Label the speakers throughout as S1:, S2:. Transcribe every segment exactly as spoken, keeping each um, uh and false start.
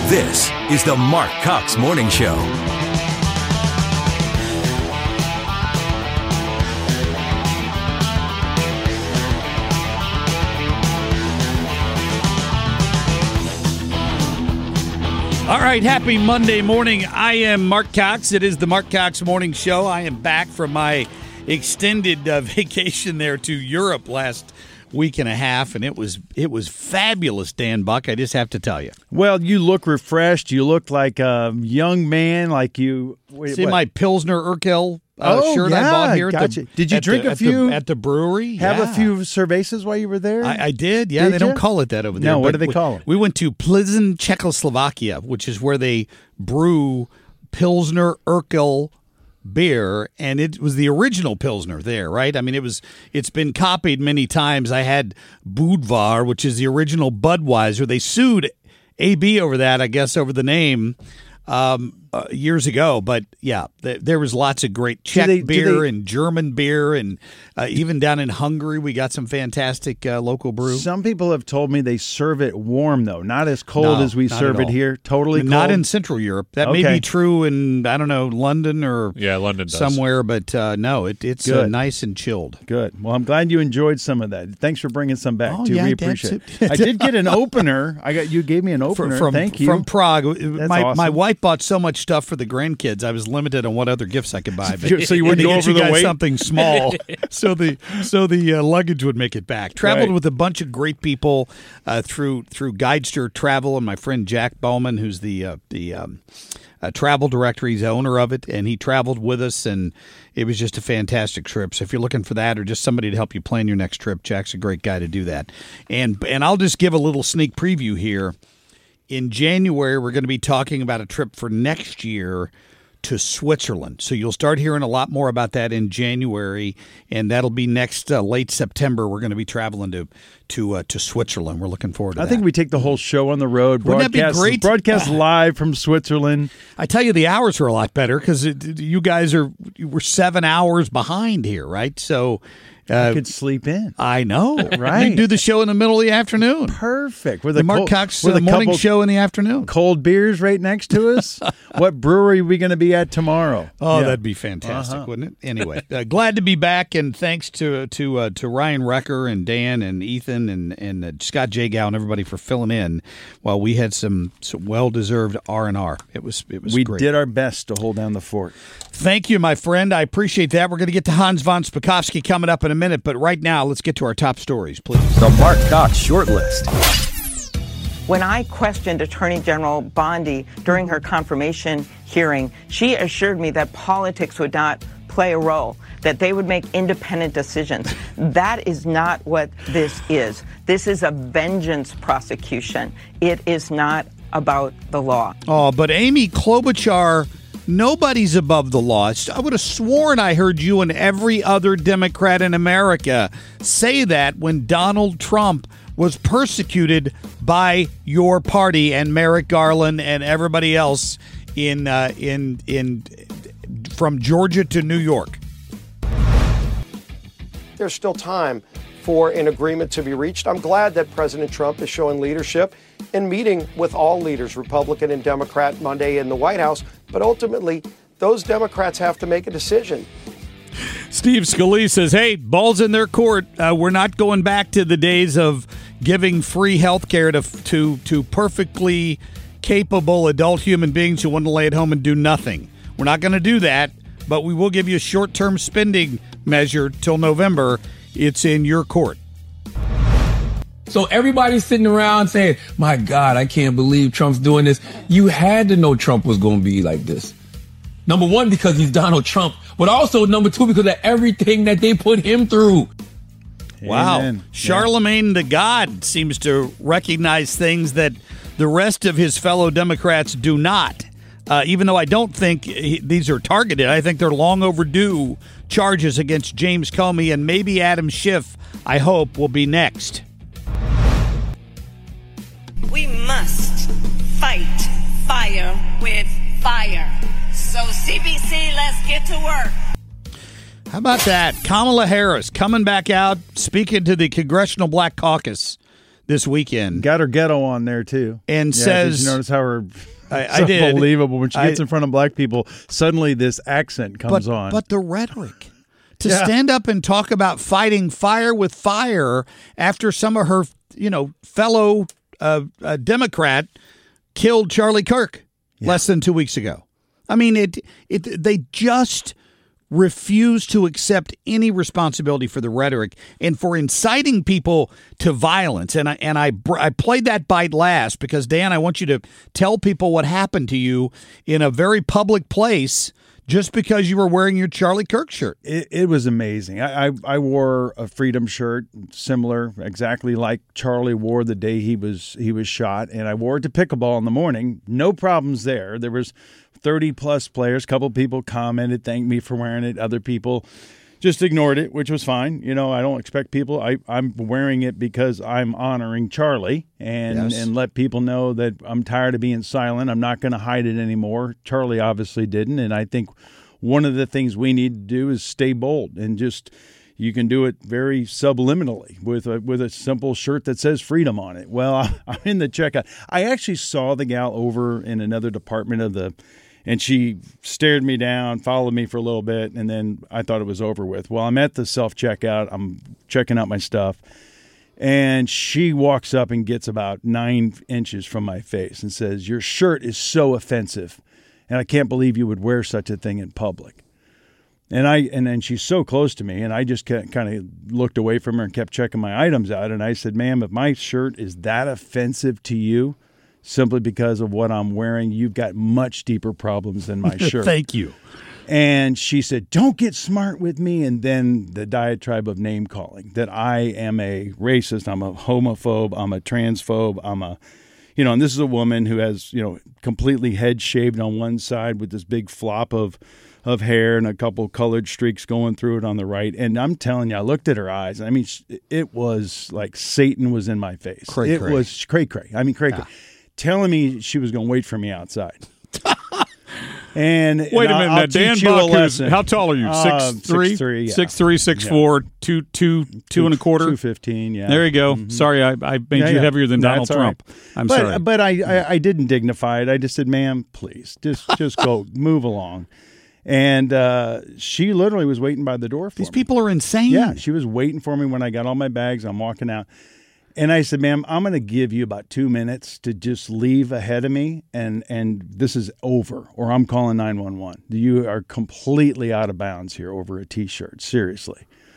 S1: This is the Mark Cox Morning Show.
S2: All right, happy Monday morning. I am Mark Cox. It is the Mark Cox Morning Show. I am back from my extended uh, vacation there to Europe last week and a half, and it was it was fabulous, Dan Buck, I just have to tell you.
S3: Well, you look refreshed. You look like a young man, like you... Wait,
S2: See
S3: what?
S2: my Pilsner Urquell uh,
S3: oh,
S2: shirt
S3: yeah,
S2: I bought here?
S3: Gotcha.
S2: At the,
S3: did you
S2: at
S3: drink
S2: the,
S3: a few?
S2: At the, at the brewery?
S3: Have
S2: yeah.
S3: a few cervezas while you were there?
S2: I, I did, yeah.
S3: Did
S2: they
S3: you?
S2: don't call it that over there.
S3: No, what do
S2: but
S3: they call it?
S2: We went to Plzeň, Czechoslovakia, which is where they brew Pilsner Urquell beer, and it was the original Pilsner there, right? I mean, it was, it's been copied many times. I had Budvar, which is the original Budweiser. They sued A B over that, I guess, over the name um, uh, years ago. But yeah, th- there was lots of great Czech
S3: they- do
S2: beer
S3: they-
S2: and German beer, and uh, even down in Hungary, we got some fantastic uh, local brew.
S3: Some people have told me they serve it warm, though, not as cold
S2: No,
S3: as we
S2: not
S3: serve
S2: at
S3: it
S2: all.
S3: here. Totally cold.
S2: Not in Central Europe. That may
S3: Okay.
S2: be true in, I don't know, London or
S4: Yeah, London does.
S2: somewhere, but uh, no, it, it's uh,
S3: Good.
S2: nice and chilled.
S3: Good. Well, I'm glad you enjoyed some of that. Thanks for bringing some back,
S2: Oh,
S3: too.
S2: yeah,
S3: we
S2: that's
S3: appreciate
S2: it.
S3: it. I did get an opener. I got You gave me an opener.
S2: From,
S3: Thank you.
S2: From Prague.
S3: That's
S2: my,
S3: awesome.
S2: my wife bought so much stuff for the grandkids, I was limited on what other gifts I could buy. But
S3: So you wouldn't
S2: to
S3: go
S2: get
S3: over
S2: you
S3: the
S2: guys
S3: weight?
S2: something small, so the so the uh, luggage would make it back. Traveled
S3: Right.
S2: with a bunch of great people uh, through through Guidester Travel, and my friend Jack Bowman, who's the uh, the um, uh, travel director. He's the owner of it, and he traveled with us, and it was just a fantastic trip. So if you're looking for that, or just somebody to help you plan your next trip, Jack's a great guy to do that. And and I'll just give a little sneak preview here. In January, we're going to be talking about a trip for next year to Switzerland. So you'll start hearing a lot more about that in January, and that'll be next uh, late September. We're going to be traveling to to uh, to Switzerland. We're looking forward to
S3: I
S2: that.
S3: think we take the whole show on the road.
S2: Wouldn't that be
S3: broadcast,
S2: great?
S3: Broadcast live from Switzerland.
S2: I tell you, the hours are a lot better because you guys are we're seven hours behind here, right? So uh,
S3: I could sleep in.
S2: I know,
S3: Right.
S2: You can do the show in the middle of the afternoon.
S3: Perfect. With
S2: The
S3: a
S2: Mark
S3: cold,
S2: Cox
S3: with
S2: uh,
S3: a
S2: morning
S3: couple
S2: show in the afternoon.
S3: cold beers right next to us. What brewery are we going to be at tomorrow?
S2: Oh,
S3: Yeah.
S2: that'd be fantastic,
S3: Uh-huh.
S2: wouldn't it? Anyway, uh, glad to be back, and thanks to to uh, to Ryan Recker and Dan and Ethan and and uh, Scott Jagow and everybody for filling in while we had some, some well deserved R and R. It was it was
S3: We
S2: great.
S3: did our best to hold down the fort.
S2: Thank you, my friend. I appreciate that. We're going to get to Hans von Spakovsky coming up in a minute, but right now, let's get to our top stories, please.
S1: The Mark Cox Short List.
S5: When I questioned Attorney General Bondi during her confirmation hearing, she assured me that politics would not play a role, that they would make independent decisions. That is not what this is. This is a vengeance prosecution. It is not about the law.
S2: Oh, but Amy Klobuchar, nobody's above the law. I would have sworn I heard you and every other Democrat in America say that when Donald Trump was persecuted by your party and Merrick Garland and everybody else in uh, in in from Georgia to New York.
S6: There's still time for an agreement to be reached. I'm glad that President Trump is showing leadership in meeting with all leaders, Republican and Democrat, Monday in the White House. But ultimately, those Democrats have to make a decision.
S2: Steve Scalise says, hey, ball's in their court. Uh, we're not going back to the days of giving free health care to, to, to perfectly capable adult human beings who want to lay at home and do nothing. We're not going to do that, but we will give you a short-term spending measure till November. It's in your court.
S7: So everybody's sitting around saying, my God, I can't believe Trump's doing this. You had to know Trump was going to be like this. Number one, because he's Donald Trump, but also number two, because of everything that they put him through.
S2: Wow.
S3: Amen.
S2: Charlemagne the God seems to recognize things that the rest of his fellow Democrats do not. Uh, even though I don't think he, these are targeted, I think they're long overdue charges against James Comey, and maybe Adam Schiff, I hope, will be next.
S8: We must fight fire with fire. So C B C, let's get to work.
S2: How about that? Kamala Harris coming back out, speaking to the Congressional Black Caucus. this weekend.
S3: Got her ghetto on there, too.
S2: And
S3: yeah,
S2: says...
S3: Did you notice how her...
S2: I,
S3: it's
S2: I did.
S3: unbelievable. When she gets
S2: I,
S3: in front of black people, suddenly this accent comes
S2: but,
S3: on.
S2: But the rhetoric. To
S3: yeah.
S2: stand up and talk about fighting fire with fire after some of her, you know, fellow uh, uh, Democrat killed Charlie Kirk yeah. less than two weeks ago. I mean, it. It. They just refuse to accept any responsibility for the rhetoric and for inciting people to violence. And I and I I played that bite last because, Dan, I want you to tell people what happened to you in a very public place just because you were wearing your Charlie Kirk shirt.
S3: It, it was amazing. I, I, I wore a Freedom shirt, similar, exactly like Charlie wore the day he was he was shot, and I wore it to pickleball in the morning. No problems there. There was thirty plus players. A couple people commented, thanked me for wearing it. Other people just ignored it, which was fine. You know, I don't expect people. I, I'm wearing it because I'm honoring Charlie and,
S2: yes.
S3: and let people know that I'm tired of being silent. I'm not going to hide it anymore. Charlie obviously didn't. And I think one of the things we need to do is stay bold and just, you can do it very subliminally with a, with a simple shirt that says freedom on it. Well, I'm in the checkout. I actually saw the gal over in another department of the And she stared me down, followed me for a little bit, and then I thought it was over with. Well, I'm at the self-checkout. I'm checking out my stuff. And she walks up and gets about nine inches from my face and says, "Your shirt is so offensive, and I can't believe you would wear such a thing in public." And I and then she's so close to me, and I just kind of looked away from her and kept checking my items out. And I said, "Ma'am, if my shirt is that offensive to you, simply because of what I'm wearing, you've got much deeper problems than my shirt."
S2: Thank you.
S3: And she said, "Don't get smart with me." And then the diatribe of name calling, that I am a racist, I'm a homophobe, I'm a transphobe, I'm a, you know, and this is a woman who has, you know, completely head shaved on one side with this big flop of of hair and a couple colored streaks going through it on the right. And I'm telling you, I looked at her eyes. I mean, it was like Satan was in my face.
S2: Cray,
S3: it
S2: cray.
S3: was cray cray. I mean, cray
S2: yeah.
S3: cray. Telling me she was going to wait for me outside. And
S2: wait
S3: and
S2: a minute,
S3: I'll
S2: now, Dan
S3: teach you a
S2: Buck, who's-
S3: lesson.
S2: how tall are you? Six
S3: Uh,
S2: three,
S3: six three, yeah.
S2: six three, six
S3: Yeah.
S2: four, two two, two and a quarter,
S3: two fifteen. Yeah,
S2: There you go.
S3: Mhm.
S2: Sorry, I, I made
S3: Yeah,
S2: you
S3: yeah.
S2: heavier than
S3: That's
S2: Donald
S3: all
S2: Trump.
S3: right.
S2: I'm
S3: but,
S2: sorry,
S3: but I, I I didn't dignify it. I just said, "Ma'am, please, just just go, move along." And uh, she literally was waiting by the door for
S2: these
S3: me.
S2: people are insane.
S3: Yeah, she was waiting for me when I got all my bags. I'm walking out. And I said, "Ma'am, I'm going to give you about two minutes to just leave ahead of me, and, and this is over, or I'm calling nine one one. You are completely out of bounds here over a T-shirt, seriously."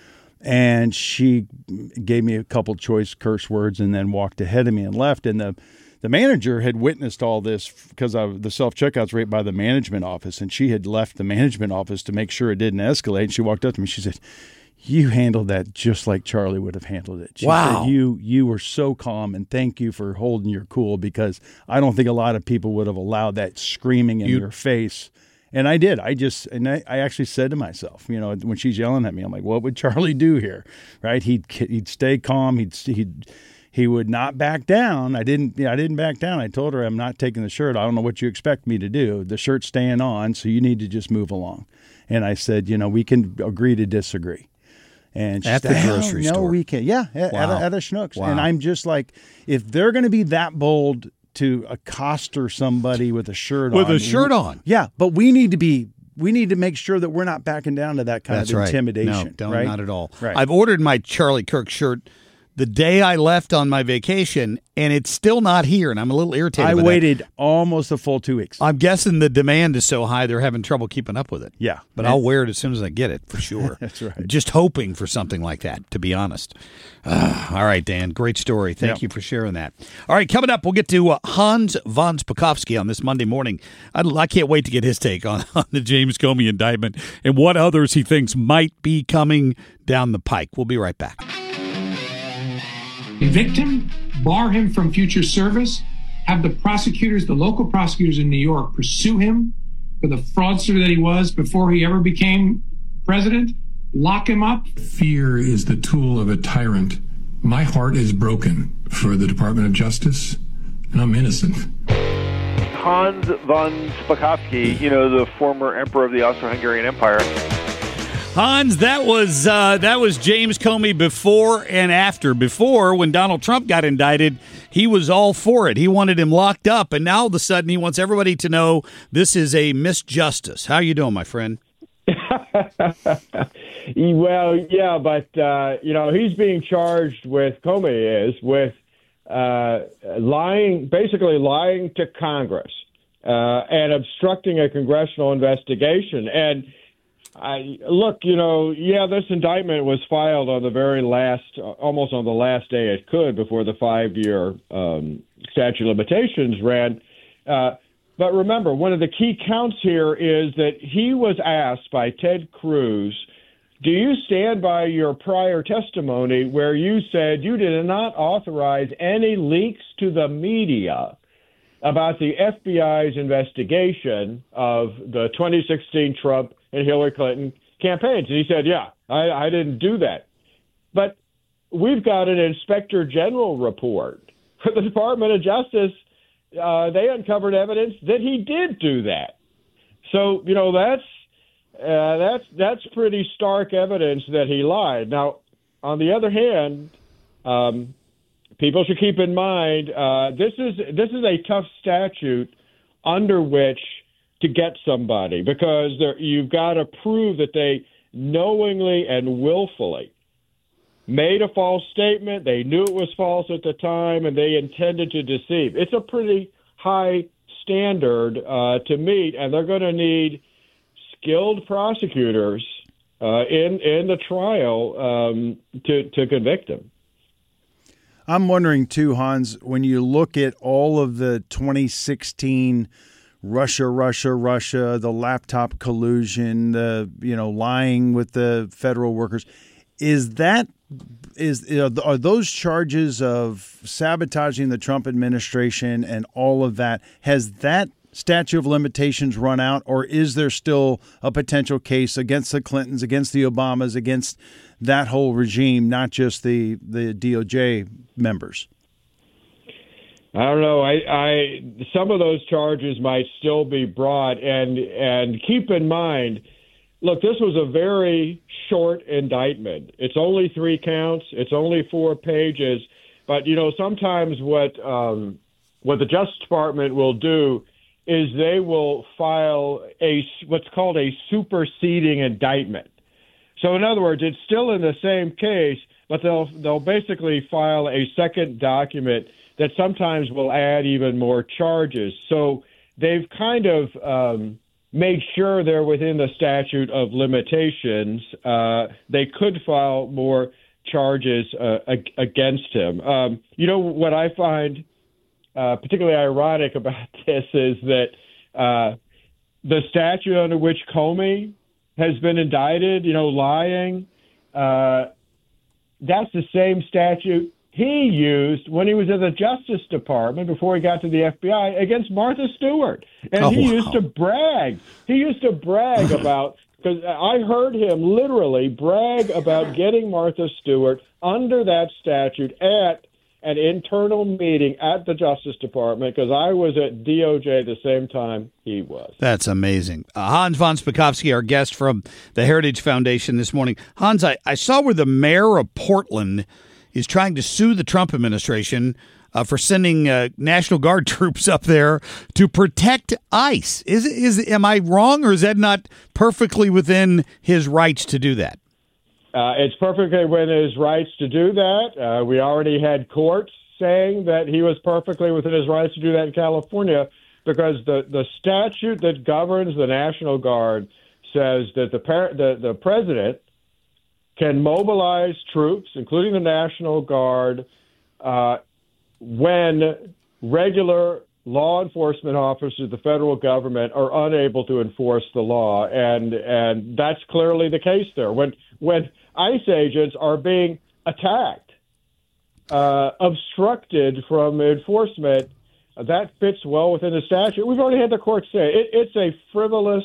S3: And she gave me a couple choice curse words and then walked ahead of me and left. And the, the manager had witnessed all this because of the self-checkout's right by the management office, and she had left the management office to make sure it didn't escalate. And she walked up to me. She said, "You handled that just like Charlie would have handled it." She
S2: Wow.
S3: said, you you were so calm, and thank you for holding your cool, because I don't think a lot of people would have allowed that screaming in
S2: You-
S3: your face. And I did. I just, and I, I actually said to myself, you know, when she's yelling at me, I'm like, what would Charlie do here? Right? He'd he'd stay calm. He'd he'd he would not back down. I didn't. I didn't back down. I told her, "I'm not taking the shirt. I don't know what you expect me to do. The shirt's staying on, so you need to just move along." And I said, "You know, we can agree to disagree." And she
S2: At
S3: said,
S2: the
S3: "Hell
S2: grocery
S3: no,
S2: store.
S3: we can't." Yeah, at,
S2: Wow.
S3: at, a, at a Schnucks.
S2: Wow.
S3: And I'm just like, if they're going to be that bold to accost or somebody with a shirt
S2: With
S3: on,
S2: a shirt on.
S3: yeah, but we need to be. We need to make sure that we're not backing down to that kind
S2: That's
S3: of
S2: right.
S3: intimidation.
S2: No, don't,
S3: right?
S2: not at all.
S3: Right.
S2: I've ordered my Charlie Kirk shirt the day I left on my vacation, and it's still not here, and I'm a little irritated.
S3: I
S2: with that.
S3: waited almost a full two weeks.
S2: I'm guessing the demand is so high they're having trouble keeping up with it.
S3: Yeah.
S2: But I'll wear it as soon as I get it, for sure.
S3: That's right.
S2: Just hoping for something like that, to be honest. Uh, all right, Dan. Great story. Thank
S3: Yep.
S2: you for sharing that. All right, coming up, we'll get to uh, Hans von Spakovsky on this Monday morning. I, I can't wait to get his take on, on the James Comey indictment and what others he thinks might be coming down the pike. We'll be right back.
S4: Evict him, bar him from future service, have the prosecutors, the local prosecutors in New York, pursue him for the fraudster that he was before he ever became president, lock him up.
S7: Fear is the tool of a tyrant. My heart is broken for the Department of Justice, and I'm innocent.
S9: Hans von Spakovsky, you know, the former emperor of the Austro-Hungarian Empire.
S2: Hans, that was uh, that was James Comey before and after. Before, when Donald Trump got indicted, he was all for it. He wanted him locked up, and now all of a sudden he wants everybody to know this is a misjustice. How you doing, my friend?
S9: Well, yeah, but, uh, you know, he's being charged with, Comey is, with uh, lying, basically lying to Congress uh, and obstructing a congressional investigation. And I look, you know, yeah, this indictment was filed on the very last, almost on the last day it could before the five-year um, statute of limitations ran. Uh, but remember, one of the key counts here is that he was asked by Ted Cruz, do you stand by your prior testimony where you said you did not authorize any leaks to the media about the F B I's investigation of the twenty sixteen Trump and Hillary Clinton campaigns? And he said, yeah, I, I didn't do that. But we've got an inspector general report for the Department of Justice. Uh, they uncovered evidence that he did do that. So, you know, that's uh, that's that's pretty stark evidence that he lied. Now, on the other hand, um, people should keep in mind uh, this is this is a tough statute under which to get somebody, because there, you've got to prove that they knowingly and willfully made a false statement, they knew it was false at the time, and they intended to deceive. It's a pretty high standard uh, to meet, and they're going to need skilled prosecutors uh, in in the trial um, to to convict him.
S3: I'm wondering too, Hans, when you look at all of the twenty sixteen Russia, Russia, Russia, the laptop collusion, the you know lying with the federal workers, is that is you know, are those charges of sabotaging the Trump administration and all of that, has that statute of limitations run out, or is there still a potential case against the Clintons, against the Obamas, against that whole regime, not just the the D O J members?
S9: I don't know. I, I some of those charges might still be brought, and and keep in mind, look, this was a very short indictment. It's only three counts. It's only four pages. But you know, sometimes what um, what the Justice Department will do is they will file a what's called a superseding indictment. So in other words, it's still in the same case, but they'll they'll basically file a second document that sometimes will add even more charges. So they've kind of um, made sure they're within the statute of limitations. Uh, they could file more charges uh, ag- against him. Um, you know, what I find uh, particularly ironic about this is that uh, the statute under which Comey has been indicted, you know, lying, uh, that's the same statute he used when he was in the Justice Department before he got to the F B I against Martha Stewart. And
S2: oh,
S9: he
S2: wow.
S9: used to brag. He used to brag about, because I heard him literally brag about getting Martha Stewart under that statute at an internal meeting at the Justice Department, because I was at D O J the same time he was.
S2: That's amazing. Uh, Hans von Spakovsky, our guest from the Heritage Foundation this morning. Hans, I, I saw where the mayor of Portland is trying to sue the Trump administration uh, for sending uh, National Guard troops up there to protect ICE. Is is am I wrong, or is that not perfectly within his rights to do that?
S9: Uh, it's perfectly within his rights to do that. Uh, we already had courts saying that he was perfectly within his rights to do that in California, because the, the statute that governs the National Guard says that the, par- the the president can mobilize troops, including the National Guard, uh, when regular law enforcement officers of the federal government are unable to enforce the law, and and that's clearly the case there. When when ICE agents are being attacked, uh, obstructed from enforcement, that fits well within the statute. We've already had the court say it, it's a frivolous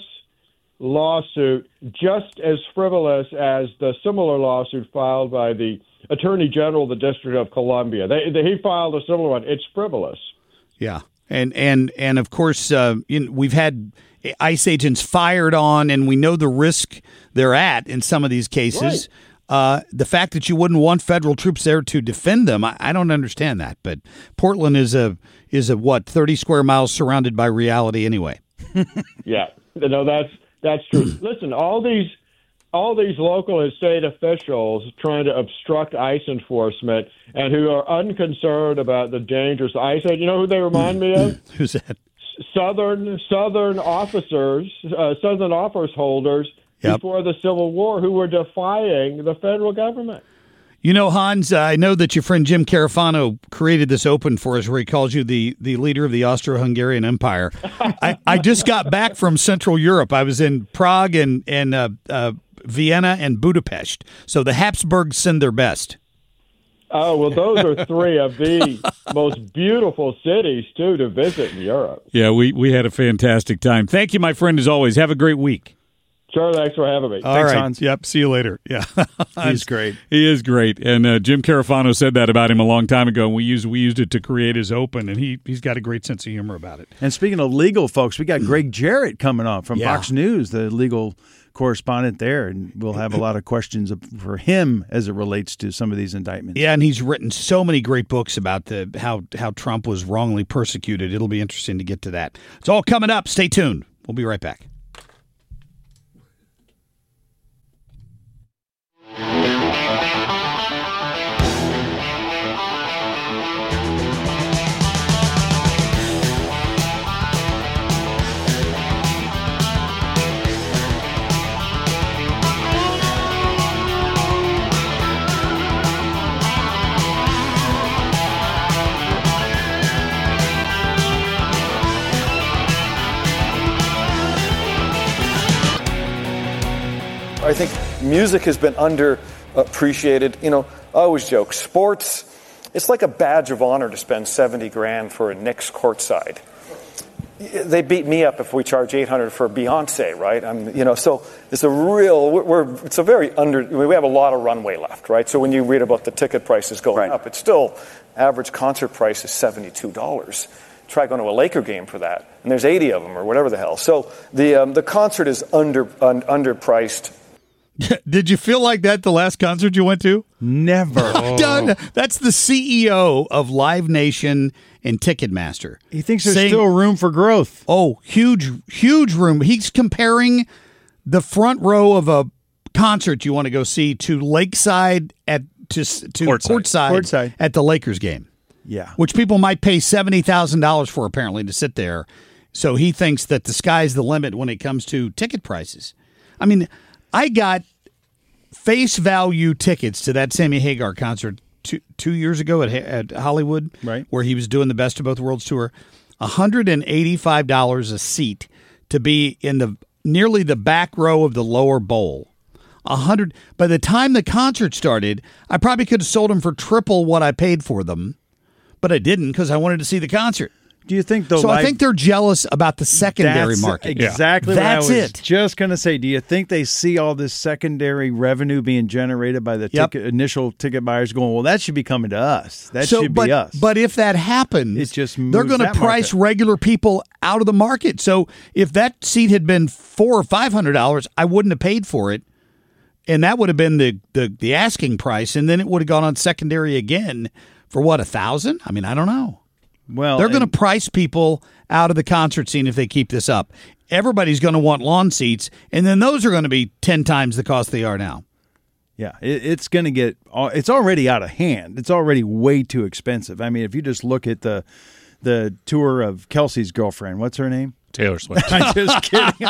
S9: lawsuit, just as frivolous as the similar lawsuit filed by the Attorney General of the District of Columbia. They, they, he filed a similar one. It's frivolous.
S2: Yeah. and and and of course, uh, you know, we've had ICE agents fired on, and we know the risk they're at in some of these cases. Right. Uh, the fact that you wouldn't want federal troops there to defend them, I, I don't understand that. But Portland is a is a what thirty square miles surrounded by reality anyway.
S9: Yeah, no, that's that's true. Listen, all these all these local and state officials trying to obstruct ICE enforcement and who are unconcerned about the dangers of ICE. You know who they remind me of?
S2: Who's that?
S9: Southern Southern officers, uh, Southern office holders yep. before the Civil War who were defying the federal government.
S2: You know, Hans, uh, I know that your friend Jim Carafano created this open for us where he calls you the, the leader of the Austro-Hungarian Empire. I, I just got back from Central Europe. I was in Prague and, and uh, uh, Vienna and Budapest. So the Habsburgs send their best.
S9: Oh, well, those are three of the most beautiful cities, too, to visit in Europe.
S10: Yeah, we, we had a fantastic time. Thank you, my friend, as always. Have a great week.
S9: Sure, thanks for having me.
S2: All
S10: Thanks,
S2: right.
S10: Hans.
S2: Yep, see you later. Yeah,
S3: he's great.
S10: He is great. And uh, Jim Carafano said that about him a long time ago. And we used we used it to create his open, and he, he's got a great sense of humor about it.
S3: And speaking of legal folks, we got Greg Jarrett coming on from
S2: Yeah.
S3: Fox News, the legal correspondent there, and we'll have a lot of questions for him as it relates to some of these indictments.
S2: Yeah, and he's written so many great books about the how, how Trump was wrongly persecuted. It'll be interesting to get to that. It's all coming up. Stay tuned. We'll be right back.
S11: I think music has been underappreciated. You know, I always joke, sports, it's like a badge of honor to spend seventy grand for a Knicks courtside. They beat me up if we charge eight hundred for Beyonce, right? I'm, you know, so it's a real, we're, we're, it's a very under, we have a lot of runway left, right? So when you read about the ticket prices going right. up, it's still, average concert price is seventy-two dollars. Try going to a Laker game for that, and there's eighty of them or whatever the hell. So the um, the concert is under un, underpriced.
S2: Did you feel like that the last concert you went to?
S3: Never.
S2: Oh. That's the C E O of Live Nation and Ticketmaster.
S3: He thinks there's
S2: saying,
S3: still room for growth.
S2: Oh, huge, huge room. He's comparing the front row of a concert you want to go see to Lakeside at to, to
S10: courtside.
S2: courtside,
S3: Courtside.
S2: at the Lakers game.
S3: Yeah.
S2: Which people might pay seventy thousand dollars for, apparently, to sit there. So he thinks that the sky's the limit when it comes to ticket prices. I mean, I got face value tickets to that Sammy Hagar concert two, two years ago at, at Hollywood,
S3: right,
S2: where he was doing the Best of Both Worlds tour. one hundred eighty-five dollars a seat to be in the nearly the back row of the lower bowl. A hundred. By the time the concert started, I probably could have sold them for triple what I paid for them, but I didn't because I wanted to see the concert.
S3: Do you think the
S2: so?
S3: live,
S2: I think they're jealous about the secondary
S3: that's
S2: market.
S3: Exactly.
S2: Yeah.
S3: What
S2: That's
S3: I was
S2: it.
S3: Just gonna say, do you think they see all this secondary revenue being generated by the
S2: Yep.
S3: ticket, initial ticket buyers going, well, that should be coming to us. That
S2: so,
S3: should
S2: but,
S3: be us.
S2: But if that happens,
S3: It just
S2: they're
S3: moves
S2: going to
S3: that
S2: price
S3: market.
S2: regular people out of the market. So if that seat had been four or five hundred dollars, I wouldn't have paid for it, and that would have been the the, the asking price, and then it would have gone on secondary again for what, a thousand? I mean, I don't know.
S3: Well,
S2: They're going to
S3: and-
S2: price people out of the concert scene if they keep this up. Everybody's going to want lawn seats, and then those are going to be ten times the cost they are now.
S3: Yeah, it, it's going to get. It's already out of hand. It's already way too expensive. I mean, if you just look at the the tour of Kelsey's girlfriend, what's her name?
S10: Taylor Swift.
S3: I'm just kidding.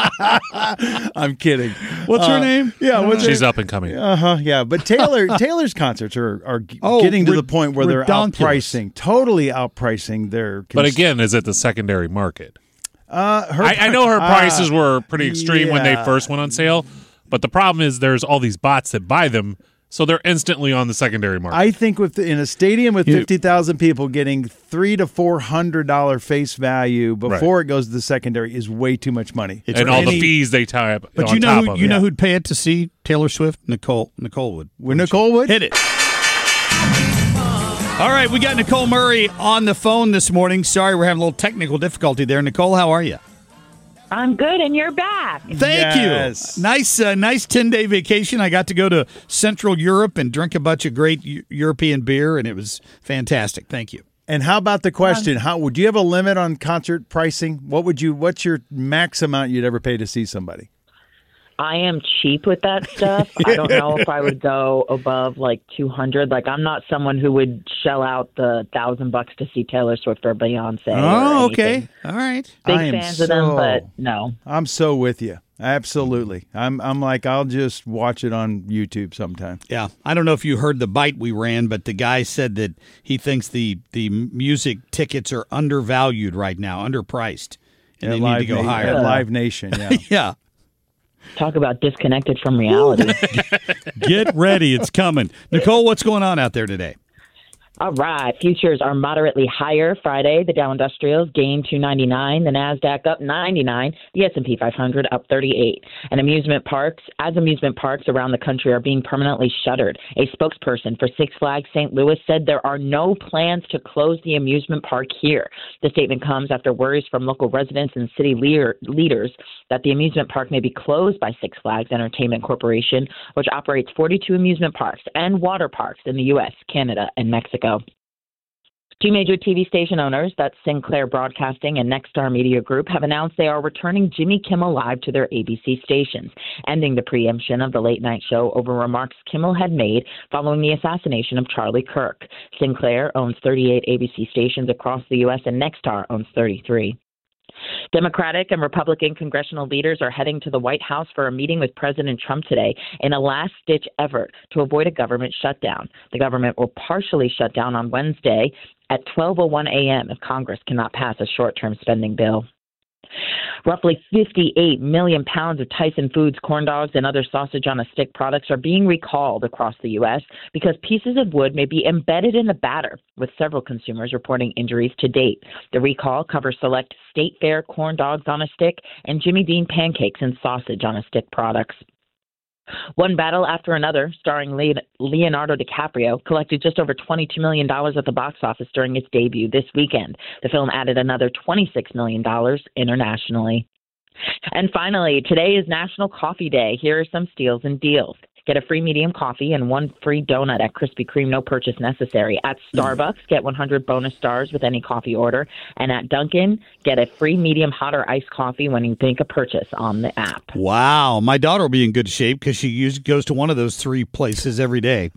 S3: I'm kidding.
S2: What's her
S3: Uh,
S2: name?
S3: Yeah, what's
S10: She's
S3: her?
S10: up and coming.
S3: Uh huh. Yeah, but Taylor Taylor's concerts are are g-
S2: Oh,
S3: getting to
S2: rid-
S3: the point where they're
S2: redonkulous.
S3: outpricing, totally outpricing their.
S10: But again, is it the secondary market?
S3: uh, her,
S10: I, I know her
S3: uh,
S10: prices were pretty extreme when they
S3: yeah.
S10: first went on sale, but the problem is there's all these bots that buy them, so they're instantly on the secondary market.
S3: I think with in a stadium with fifty thousand people, getting three to four hundred dollar face value before
S10: Right.
S3: it goes to the secondary is way too much money.
S10: and all the fees they tie up.
S2: But
S10: on
S2: you know,
S10: top
S2: who,
S10: of
S2: you
S10: it.
S2: know who'd pay it to see Taylor Swift? Nicole Nicole would.
S3: With Nicole Wood?
S2: Hit it. All right, we got Nicole Murray on the phone this morning. Sorry, we're having a little technical difficulty there. Nicole, how are you?
S12: I'm good, and you're back.
S2: Thank
S3: Yes.
S2: you. Nice, uh, nice ten-day vacation. I got to go to Central Europe and drink a bunch of great U- European beer, and it was fantastic. Thank you.
S3: And how about the question? How would you have a limit on concert pricing? What would you? What's your max amount you'd ever pay to see somebody?
S12: I am cheap with that stuff. I don't know if I would go above like two hundred. Like, I'm not someone who would shell out the thousand bucks to see Taylor Swift or Beyonce.
S2: Oh,
S12: or
S2: okay. All right.
S12: Big
S3: I am
S12: fans of them,
S3: so-
S12: but no.
S3: I'm so with you. Absolutely. I'm. I'm like I'll just watch it on YouTube sometime.
S2: Yeah, I don't know if you heard the bite we ran, but the guy said that he thinks the the music tickets are undervalued right now, underpriced, and
S3: At
S2: they need
S3: Live
S2: to go
S3: Na-
S2: higher.
S3: at Live Nation. Yeah.
S2: Yeah.
S12: Talk about disconnected from reality.
S2: Get ready, it's coming. Nicole, what's going on out there today?
S12: All right. Futures are moderately higher Friday. The Dow Industrials gained two ninety-nine. The NASDAQ up ninety-nine. The S and P five hundred up thirty-eight. And amusement parks, as amusement parks around the country are being permanently shuttered, a spokesperson for Six Flags Saint Louis said there are no plans to close the amusement park here. The statement comes after worries from local residents and city leader, leaders that the amusement park may be closed by Six Flags Entertainment Corporation, which operates forty-two amusement parks and water parks in the U S, Canada, and Mexico. Two major T V station owners, that's Sinclair Broadcasting and Nexstar Media Group, have announced they are returning Jimmy Kimmel Live to their A B C stations, ending the preemption of the late-night show over remarks Kimmel had made following the assassination of Charlie Kirk. Sinclair owns thirty-eight A B C stations across the U S, and Nexstar owns thirty-three. Democratic and Republican congressional leaders are heading to the White House for a meeting with President Trump today in a last-ditch effort to avoid a government shutdown. The government will partially shut down on Wednesday at twelve oh one a.m. if Congress cannot pass a short-term spending bill. Roughly fifty-eight million pounds of Tyson Foods corn dogs and other sausage-on-a-stick products are being recalled across the U S because pieces of wood may be embedded in the batter, with several consumers reporting injuries to date. The recall covers select State Fair corn dogs on a stick and Jimmy Dean pancakes and sausage-on-a-stick products. One Battle After Another, starring Leonardo DiCaprio, collected just over twenty-two million dollars at the box office during its debut this weekend. The film added another twenty-six million dollars internationally. And finally, today is National Coffee Day. Here are some steals and deals. Get a free medium coffee and one free donut at Krispy Kreme, no purchase necessary. At Starbucks, get one hundred bonus stars with any coffee order. And at Dunkin', get a free medium hot or iced coffee when you make a purchase on the app.
S2: Wow. My daughter will be in good shape because she usually goes to one of those three places every day.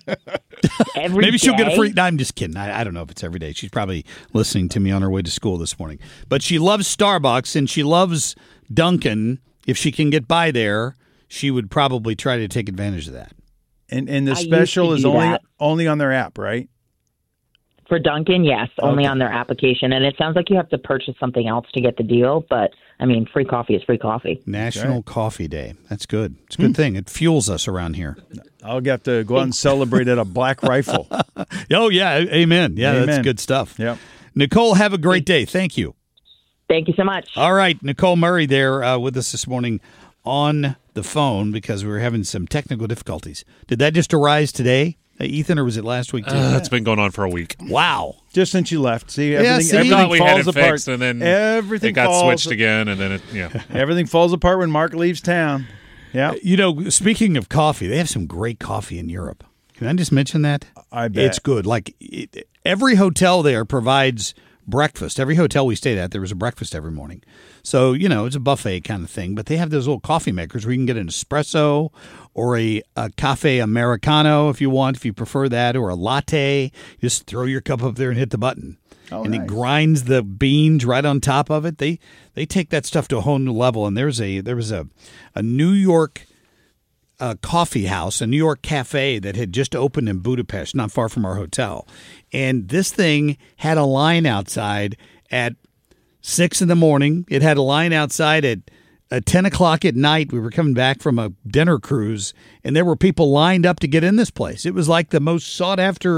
S12: Every
S2: Maybe she'll
S12: day?
S2: get a free. No, I'm just kidding. I, I don't know if it's every day. She's probably listening to me on her way to school this morning. But she loves Starbucks and she loves Dunkin'. If she can get by there, she would probably try to take advantage of that.
S3: And and the
S12: I used
S3: special
S12: to
S3: is
S12: do
S3: only
S12: that.
S3: only on their app, right?
S12: For Dunkin', yes, only
S3: Okay.
S12: on their application. And it sounds like you have to purchase something else to get the deal. But, I mean, free coffee is free coffee.
S2: National
S3: right.
S2: Coffee Day. That's good. It's a good thing. It fuels us around here.
S3: I'll have to go out and celebrate at a Black Rifle.
S2: Oh, yeah. Amen. Yeah, that's
S3: Amen.
S2: good stuff.
S3: Yep.
S2: Nicole, have a great day. Thank you.
S12: Thank you so much.
S2: All right. Nicole Murray there uh, with us this morning on the phone because we were having some technical difficulties. Did that just arise today, uh, Ethan, or was it last week too?
S13: Uh, it's been going on for a week.
S2: Wow.
S3: Just since you left. See,
S2: Yeah,
S3: everything,
S2: see?
S3: everything
S13: I thought we
S3: falls
S13: had it
S3: apart.
S13: fixed, and then
S3: everything
S13: it got
S3: falls,
S13: switched again, and then it, yeah.
S3: Everything falls apart when Mark leaves town. Yeah.
S2: You know, speaking of coffee, they have some great coffee in Europe. Can I just mention that?
S3: I bet.
S2: It's good. Like it, every hotel there provides breakfast. Every hotel we stayed at, there was a breakfast every morning. So, you know, it's a buffet kind of thing, but they have those little coffee makers where you can get an espresso or a, a cafe Americano if you want, if you prefer that, or a latte. You just throw your cup up there and hit the button.
S3: Oh,
S2: and
S3: nice.
S2: it grinds the beans right on top of it. They they take that stuff to a whole new level. And there's a there was a a New York uh, coffee house, a New York cafe that had just opened in Budapest, not far from our hotel. And this thing had a line outside at six in the morning. It had a line outside at, at ten o'clock at night. We were coming back from a dinner cruise, and there were people lined up to get in this place. It was like the most sought-after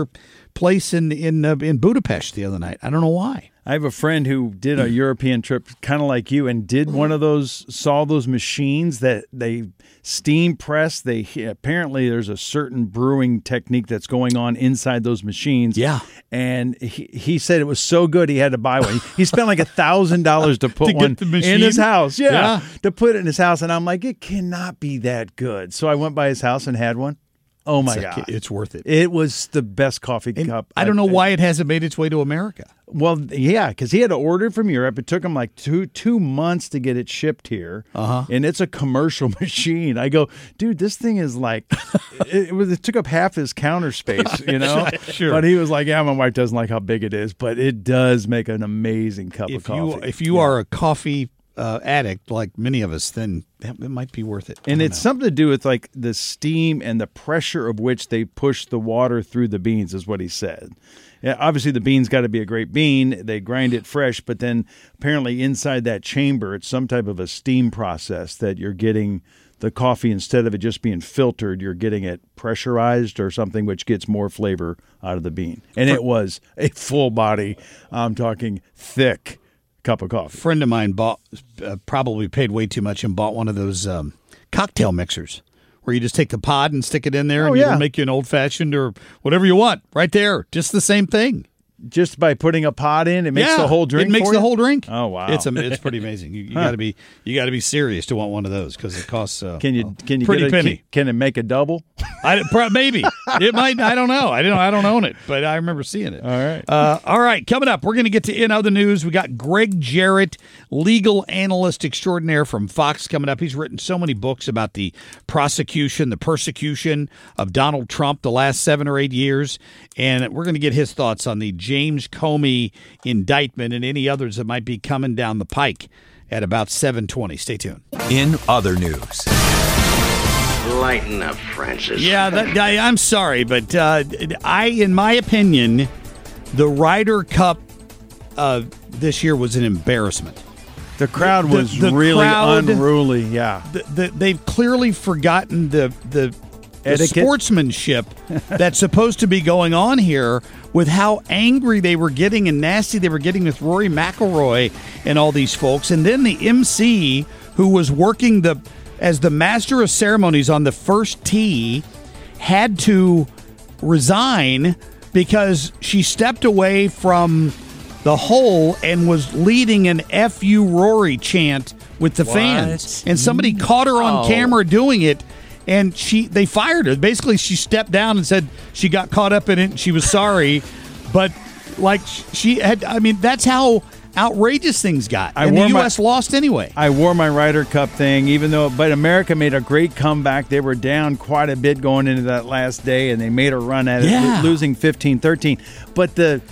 S2: place in in uh, in Budapest the other night. I don't know why.
S3: I have a friend who did a European trip kind of like you and did one of those, saw those machines that they steam press. They apparently there's a certain brewing technique that's going on inside those machines.
S2: Yeah.
S3: And he, he said it was so good he had to buy one. He spent like a thousand dollars to put
S2: To get
S3: one
S2: the machine?
S3: in his house. Yeah,
S2: Yeah.
S3: To put it in his house. And I'm like, it cannot be that good. So I went by his house and had one. Oh my
S2: It's
S3: God.
S2: like, it's worth it.
S3: It was the best coffee
S2: And
S3: cup.
S2: I don't know why it hasn't made its way to America.
S3: Well, yeah, because he had to order it from Europe. It took him like two two months to get it shipped here,
S2: Uh-huh.
S3: and it's a commercial machine. I go, dude, this thing is like, it, it was. It took up half his counter space, you know.
S2: Sure.
S3: But he was like, yeah, my wife doesn't like how big it is, but it does make an amazing cup
S2: If
S3: of
S2: you
S3: coffee.
S2: if you are a coffee uh, addict like many of us, then that, it might be worth it. I
S3: And
S2: don't
S3: it's
S2: know.
S3: something to do with like the steam and the pressure of which they push the water through the beans, is what he said. Yeah, obviously the bean's got to be a great bean. They grind it fresh, but then apparently inside that chamber, it's some type of a steam process that you're getting the coffee, instead of it just being filtered, you're getting it pressurized or something, which gets more flavor out of the bean. And it was a full body, I'm talking thick cup of coffee.
S2: A friend of mine bought, uh, probably paid way too much and bought one of those um, cocktail mixers where you just take the pod and stick it in there
S3: Oh,
S2: and
S3: yeah.
S2: it'll make you an old fashioned or whatever you want right there. Just the same thing.
S3: Just by putting a pod in, it makes
S2: Yeah,
S3: the whole drink.
S2: It makes
S3: for
S2: the
S3: you?
S2: whole drink.
S3: Oh wow,
S2: It's a, it's pretty amazing. You, you
S3: Huh.
S2: got to be you got to be serious to want one of those because it costs. Uh,
S3: Can you
S2: a
S3: can you
S2: pretty
S3: get a,
S2: penny?
S3: Can, can it make a double?
S2: I pro- maybe it might. I don't know. I don't. I don't own it, but I remember seeing it.
S3: All right.
S2: Uh, all right. Coming up, we're going to get to in other news. We got Greg Jarrett, legal analyst extraordinaire from Fox, coming up. He's written so many books about the prosecution, the persecution of Donald Trump the last seven or eight years, and we're going to get his thoughts on the James Comey indictment and any others that might be coming down the pike at about seven twenty. Stay tuned.
S1: In other news.
S14: Lighten up, Francis.
S2: Yeah, that guy. I'm sorry, but uh, I, in my opinion, the Ryder Cup uh, this year was an embarrassment.
S3: The crowd
S2: The-
S3: was
S2: the
S3: really
S2: crowd-
S3: unruly. Yeah,
S2: The, the, they've clearly forgotten the the, the
S3: Etiquette?
S2: sportsmanship that's supposed to be going on here with how angry they were getting and nasty they were getting with Rory McIlroy and all these folks, and then the M C who was working the as the master of ceremonies on the first tee had to resign because she stepped away from the hole and was leading an F you Rory chant with the
S15: What?
S2: fans. And somebody caught her on
S15: Oh.
S2: camera doing it, and she they fired her. Basically, she stepped down and said she got caught up in it and she was sorry. But, like, she had, I mean, that's how outrageous things got.
S3: I
S2: and the
S3: wore
S2: U
S3: my-
S2: S lost anyway.
S3: I wore my Ryder Cup thing, even though, but America made a great comeback. They were down quite a bit going into that last day, and they made a run at it,
S2: Yeah.
S3: lo- losing fifteen thirteen. But the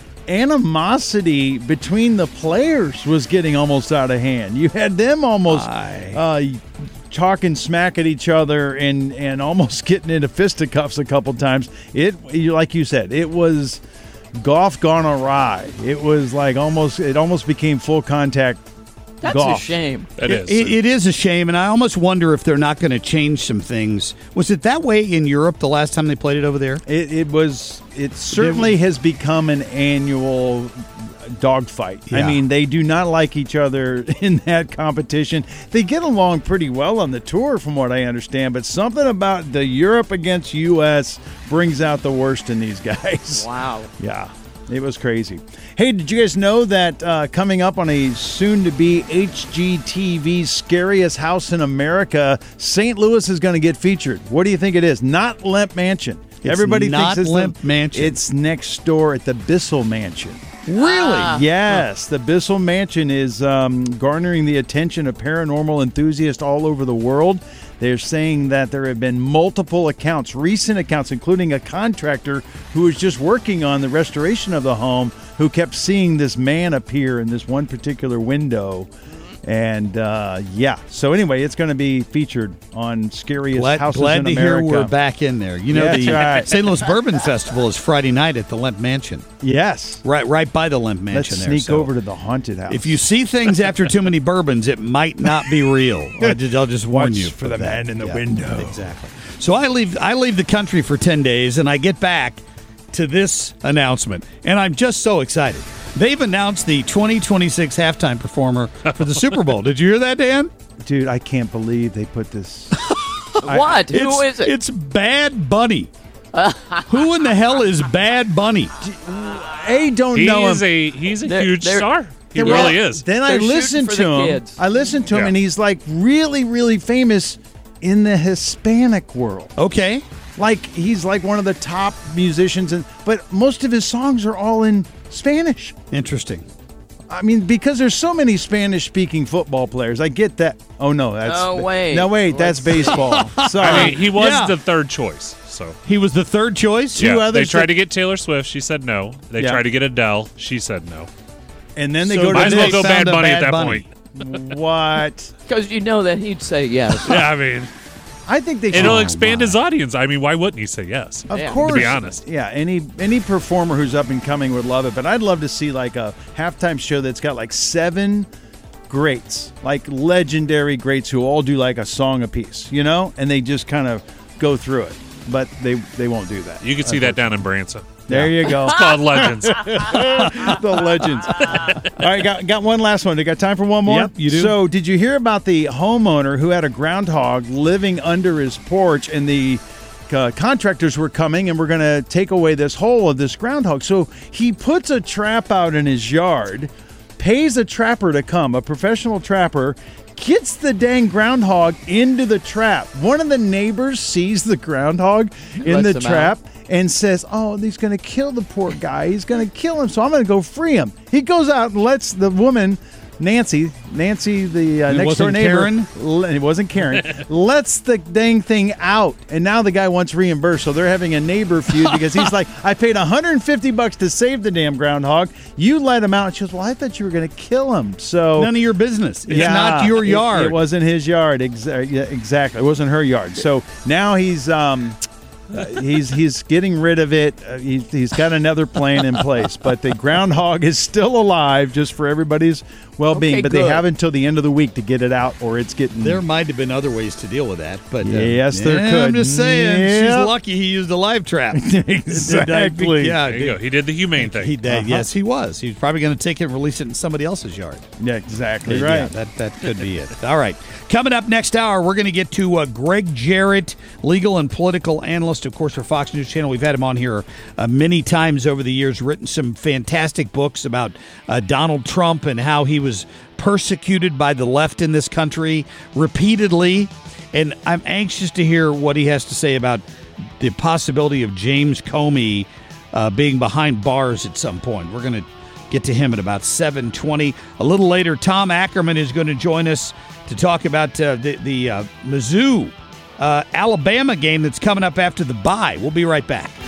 S3: animosity between the players was getting almost out of hand. You had them almost uh, talking smack at each other and, and almost getting into fisticuffs a couple times. It, like you said, it was golf gone awry. It was like almost, it almost became full contact.
S15: That's
S3: golf.
S15: a shame.
S2: It, it, it is a shame, and I almost wonder if they're not going to change some things. Was it that way in Europe the last time they played it over there?
S3: It, it was. It certainly has become an annual dogfight. I
S2: Yeah.
S3: mean, they do not like each other in that competition. They get along pretty well on the tour, from what I understand. But something about the Europe against U S brings out the worst in these guys.
S15: Wow.
S3: Yeah. It was crazy. Hey, did you guys know that uh, coming up on a soon-to-be H G T V Scariest House in America, Saint Louis is going to get featured? What do you think it is? Not Lemp Mansion.
S2: It's
S3: Everybody
S2: not
S3: thinks it's
S2: Lemp
S3: the,
S2: Mansion.
S3: It's next door at the Bissell Mansion.
S2: Really?
S3: Yes, the Bissell Mansion is um, garnering the attention of paranormal enthusiasts all over the world. They're saying that there have been multiple accounts, recent accounts, including a contractor who was just working on the restoration of the home, who kept seeing this man appear in this one particular window. And uh, yeah, so anyway, it's going to be featured on Scariest
S2: Glad,
S3: Houses
S2: glad
S3: in
S2: to
S3: America.
S2: hear we're back in there. You know,
S3: Yeah,
S2: the
S3: that's right.
S2: Saint Louis Bourbon Festival is Friday night at the Lemp Mansion.
S3: Yes.
S2: Right right by the Lemp Mansion
S3: Let's
S2: there.
S3: sneak
S2: So
S3: over to the haunted house.
S2: if you see things after too many bourbons, it might not be real. I'll just, I'll just warn
S3: Watch
S2: you.
S3: for the
S2: that.
S3: man in the
S2: Yeah,
S3: window.
S2: Exactly. So I leave I leave the country for ten days, and I get back, to this announcement, and I'm just so excited. They've announced the twenty twenty-six halftime performer for the Super Bowl. Did you hear that, Dan?
S3: Dude, I can't believe they put this.
S15: What?
S2: I,
S15: Who is it?
S2: It's Bad Bunny. Who in the hell is Bad Bunny?
S3: A, don't
S13: he
S3: know
S13: is
S3: him.
S13: A, he's a
S15: They're-
S13: huge
S15: they're-
S13: star. He
S3: Well,
S13: really is.
S3: Then I
S15: They're
S3: listened to
S15: shooting for the
S3: him.
S15: kids.
S3: I listened to him,
S13: Yeah.
S3: and he's like really, really famous in the Hispanic world.
S2: Okay.
S3: Like he's like one of the top musicians, and but most of his songs are all in Spanish.
S2: Interesting.
S3: I mean, because there's so many Spanish-speaking football players. I get that. Oh no, that's
S15: Oh, wait.
S3: No wait, that's baseball. Sorry.
S13: I mean, he was
S2: Yeah.
S13: the third choice. So
S2: He was the third choice?
S13: yeah, they
S3: others
S13: tried
S3: that-
S13: to get Taylor Swift. She said no. They
S3: Yeah.
S13: tried to get Adele. She said no.
S3: And then they
S2: So
S3: go to
S13: Might as well
S3: this.
S13: go
S2: found
S13: Bad
S2: a
S13: Bunny
S2: Bad
S13: at that
S2: Bunny.
S13: point.
S3: What?
S15: Because you know that he'd say yes.
S13: Yeah, I mean,
S3: I think they.
S13: it'll
S3: should-
S13: expand his audience. I mean, why wouldn't he say yes?
S3: Of
S15: Yeah.
S3: course.
S13: To be honest.
S3: Yeah, any any performer who's up and coming would love it, but I'd love to see like a halftime show that's got like seven greats, like legendary greats who all do like a song apiece, you know, and they just kind of go through it. But they they won't do that.
S13: You can see that down in Branson.
S3: There you go.
S13: It's called Legends.
S3: The legends. All right, got got one last one. You got time for one more?
S2: Yep, you do.
S3: So, did you hear about the homeowner who had a groundhog living under his porch, and the uh, contractors were coming and were going to take away this hole of this groundhog? So he puts a trap out in his yard, pays a trapper to come, a professional trapper. Gets the dang groundhog into the trap. One of the neighbors sees the groundhog in
S15: Lets
S3: the
S15: him
S3: trap and says, "Oh, he's going to kill the poor guy. He's going to kill him, so I'm going to go free him." He goes out and lets the woman, Nancy, Nancy, the uh,
S2: It
S3: next door
S2: wasn't
S3: neighbor,
S2: Karen?
S3: l- it wasn't Karen, lets the dang thing out, and now the guy wants reimbursed. So they're having a neighbor feud because he's like, "I paid one hundred fifty bucks to save the damn groundhog. You let him out." And she goes, "Well, I thought you were going to kill him." So
S2: None of your business. It's
S3: yeah,
S2: not your
S3: it-
S2: yard.
S3: It, wasn't his yard. Exa- yeah, exactly. It wasn't her yard. So now he's um, uh, he's he's getting rid of it. Uh, he's, he's got another plan in place. But the groundhog is still alive, just for everybody's well-being.
S15: Okay,
S3: but
S15: good.
S3: they have until the end of the week to get it out, or it's getting.
S2: There might have been other ways to deal with that, but uh,
S3: Yes, there
S2: yeah,
S3: could.
S2: I'm just saying,
S3: Yep.
S2: she's lucky he used a live trap.
S3: Exactly.
S2: Yeah,
S13: There you go. He did the humane thing.
S2: he did.
S3: Uh-huh.
S2: Yes, he was. He was probably going to take it and release it in somebody else's yard.
S3: Yeah, exactly
S2: Yeah,
S3: right.
S2: that that could be it. All right. Coming up next hour, we're going to get to uh, Greg Jarrett, legal and political analyst, of course, for Fox News Channel. We've had him on here uh, many times over the years, written some fantastic books about uh, Donald Trump and how he was persecuted by the left in this country repeatedly. And I'm anxious to hear what he has to say about the possibility of James Comey uh, being behind bars at some point. We're going to get to him at about seven twenty. A little later, Tom Ackerman is going to join us to talk about uh, the, the uh, Mizzou uh, Alabama game that's coming up after the bye. We'll be right back.